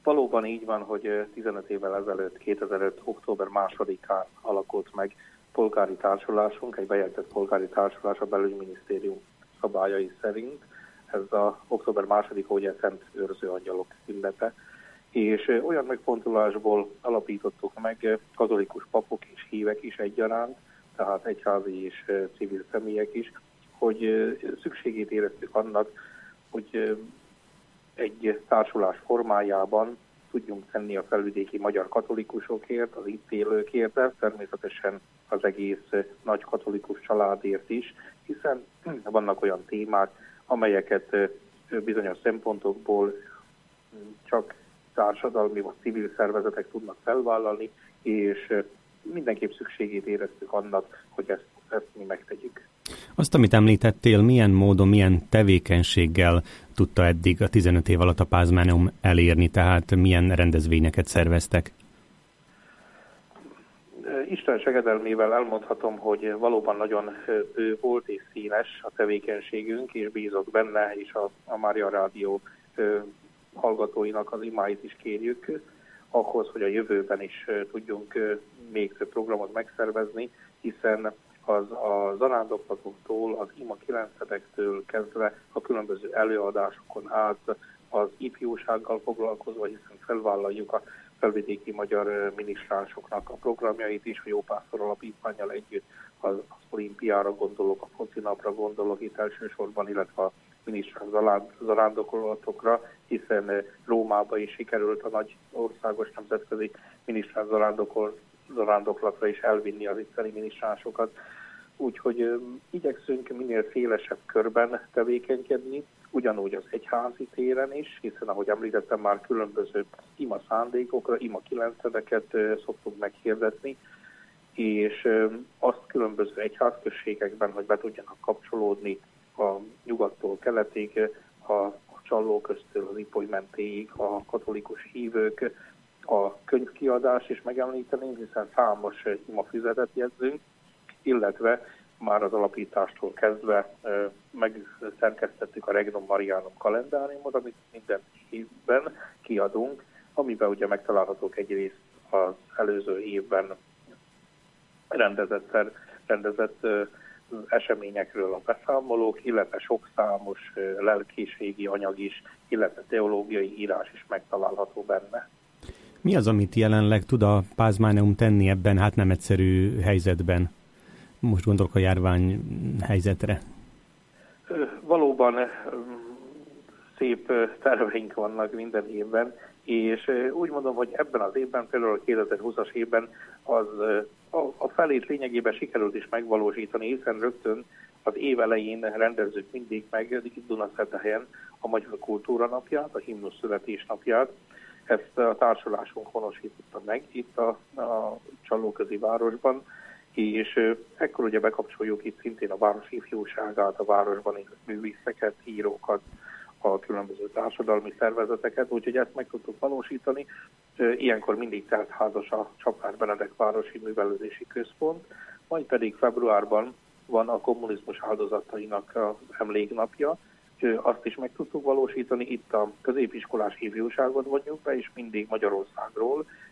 Valóban így van, hogy 15 évvel ezelőtt, 2005. október 2-án alakult meg polgári társulásunk, egy bejegyzett polgári társulás a belügyminisztérium szabályai szerint. Ez a október 2-a ugye Szent Őrző Angyalok ünnepe. És olyan megfontolásból alapítottuk meg katolikus papok és hívek is egyaránt, tehát egyházi és civil személyek is, hogy szükségét éreztük annak, hogy egy társulás formájában tudjunk tenni a felvidéki magyar katolikusokért, az itt élőkért, de természetesen az egész nagy katolikus családért is, hiszen vannak olyan témák, amelyeket bizonyos szempontokból csak társadalmi vagy civil szervezetek tudnak felvállalni, és mindenképp szükségét éreztük annak, hogy ezt mi megtegyük. Azt, amit említettél, milyen módon, milyen tevékenységgel tudta eddig a 15 év alatt a Pázmáneum elérni, tehát milyen rendezvényeket szerveztek? Isten segedelmével elmondhatom, hogy valóban nagyon bő volt és színes a tevékenységünk, és bízok benne, és a Mária Rádió hallgatóinak az imáit is kérjük, ahhoz, hogy a jövőben is tudjunk még több programot megszervezni, hiszen a zarándoklatóktól, az ima 9-edektől kezdve a különböző előadásokon át az ifjúsággal foglalkozva, hiszen felvállaljuk a felvidéki magyar minisztránsoknak a programjait is, a Jópásztor Alapítvánnyal együtt az olimpiára gondolok, a focinapra gondolok itt elsősorban, illetve a minisztráns zarándokolatokra, hiszen Rómába is sikerült a nagy országos nemzetközi minisztráns zarándoklatra is elvinni az itteni minisztránsokat. Úgyhogy igyekszünk minél szélesebb körben tevékenykedni, ugyanúgy az egyházi téren is, hiszen ahogy említettem már különböző ima szándékokra, ima 9-edeket szoktunk meghirdetni, és azt különböző egyházközségekben, hogy be tudjanak kapcsolódni a nyugattól keletig, a Csallóköztől az Ipoly mentéig a katolikus hívők, a könyvkiadás is megemlíteném, hiszen számos imafüzetet jegyzünk, illetve már az alapítástól kezdve megszerkesztettük a Regnum Marianum kalendáriumot, amit minden évben kiadunk, amiben ugye megtalálhatók egyrészt az előző évben rendezett eseményekről a beszámolók, illetve sok számos lelkiségi anyag is, illetve teológiai írás is megtalálható benne. Mi az, amit jelenleg tud a Pázmáneum tenni ebben hát nem egyszerű helyzetben? Most gondolok a járvány helyzetre. Valóban szép terveink vannak minden évben, és úgy mondom, hogy ebben az évben, például a 2020-as évben a felét lényegében sikerült is megvalósítani, hiszen rögtön az év elején rendezzük mindig meg Dunaszerdahelyen a Magyar Kultúra Napját, a Himnusz születésnapját. Ezt a társulásunk honosította meg itt a Csallóközi városban, és ekkor ugye bekapcsoljuk itt szintén a város ifjúságát, a városban művészeket, írókat, a különböző társadalmi szervezeteket, úgyhogy ezt meg tudtuk valósítani. Ilyenkor mindig teltházas a Csapár Benedek Városi Művelődési Központ, majd pedig februárban van a kommunizmus áldozatainak az emléknapja. Azt is meg tudtuk valósítani, itt a középiskolás ifjúságot vonjuk be, és mindig Magyarországról,